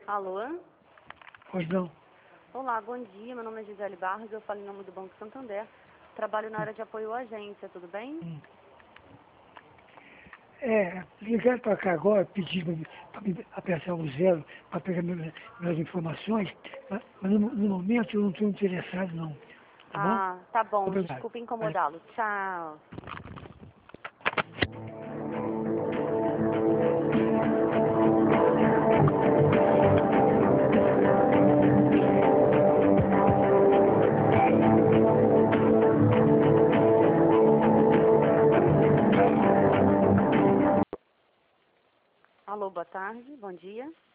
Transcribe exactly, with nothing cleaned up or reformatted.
Alô? Pois não. Olá, bom dia. Meu nome é Gisele Barros, eu falo em nome do Banco Santander. Trabalho na área de apoio à agência, tudo bem? Hum. É, ligaram para cá agora pedindo para me apertar o zero para pegar minhas, minhas informações, mas, mas no, no momento eu não estou interessado não. Tá bom? Ah, tá bom. Obrigado. Desculpa Valeu. incomodá-lo. Tchau. Alô, boa tarde. Bom dia.